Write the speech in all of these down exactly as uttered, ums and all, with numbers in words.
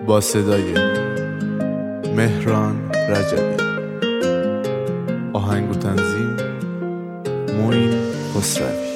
با صدای مهران رجبی، آهنگ و تنظیم معین خسروی.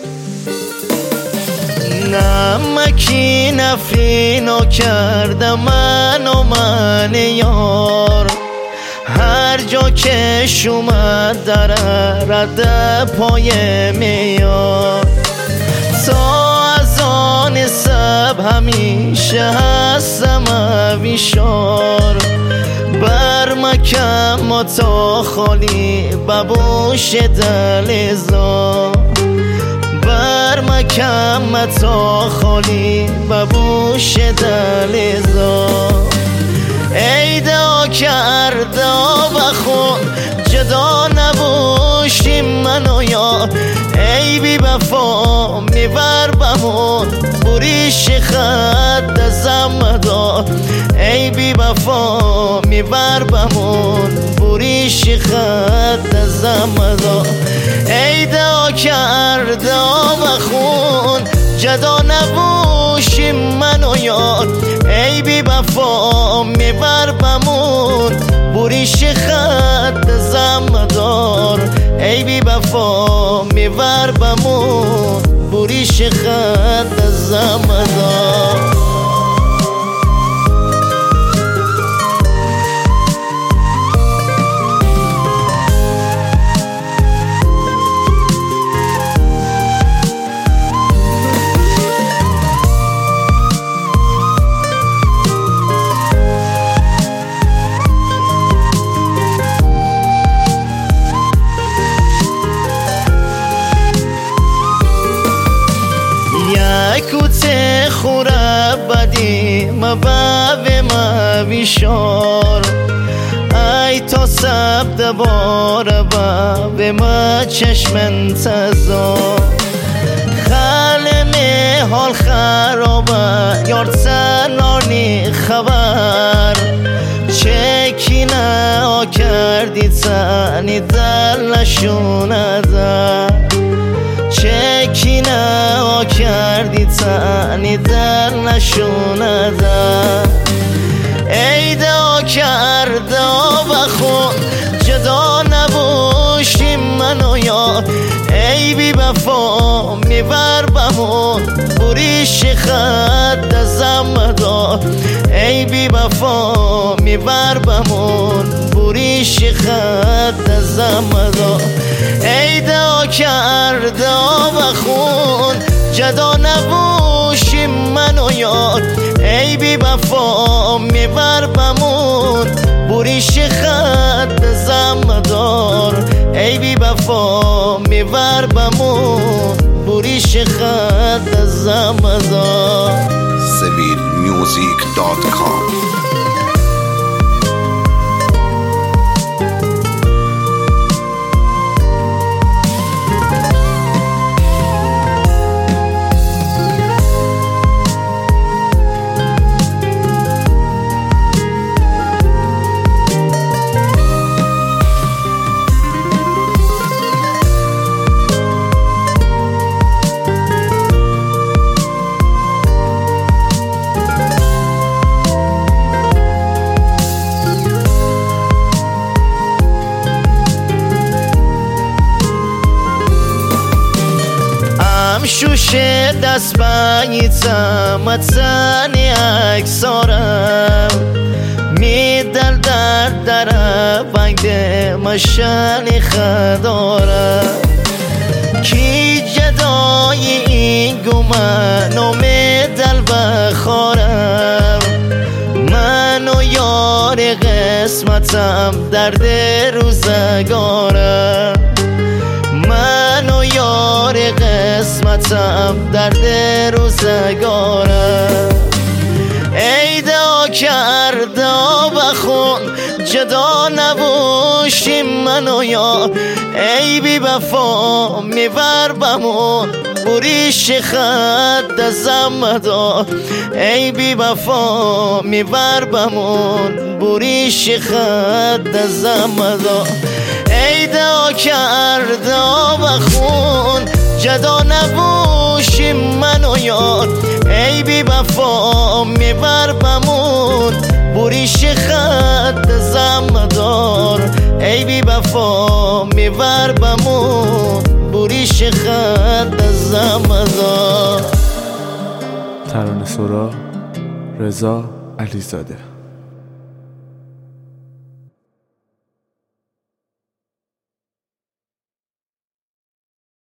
نمکی نفرینو کرده من و من یار، هر جا که شومد دره رد پای میار. تا از آن سب همیشه هستم اویشار، بر مکم و تا خالی ببوش دلزا، بر مکم تا خالی ببوش دلزا. ای دعا کرده و خون جدا نباشیم من و یار، ای بی وفا میبر بمون بریش خط زمدار، ای بی وفا میبر بمون بریش خط زمدار. ای دعا کرده و خون جدا نباشیم من و یار، ای بی وفا میبر بمون بریش خط زمدار، ای بی وفا میبر بمون بریش خط زمدار. کوته خوره بدی مباوی مبیشار، ای تا سبت باره با به ما چشم انتظار. خلمه حال خرابه یار تنانی خبر، چکی نه کردی تنی دل نشونه در، چکی نه کردی تنی در نشونه در. ای دعا کرده و خون جدا نباشیم من و یار، ای بی وفا میبر بمون بریش خط زمدار، ای بی وفا میبر بمون بریش خط زمدار. ای دعا کرده و خون جدا نباشیم من و یار، ای بی وفا میبر بمون بریش خط زمدار، ای بی وفا میبر بمون بریش خط زمدار. سویل میوزیک دات کام. شوشه دست باییتم اتنی اکسارم، میدل در در بنده مشانی خدارم. کی جدای این گمان و میدل بخارم، من و یار قسمتم درد روزگارم، من و یار قسمتم درد روزگارم. ای دعا کرده و خون جدا نباشیم من و یار، ای بی وفا میبر بمون بریش خط زمدار، ای بی وفا میبر بمون بریش خط زمدار. ای دعا کرده و خون جدا نباشیم من و یار، ای بی وفا میبر بمون بوریش خط زمدار ای بی وفا میور بمون بوریش خط زمدار. ترانه سرا رضا علیزاده.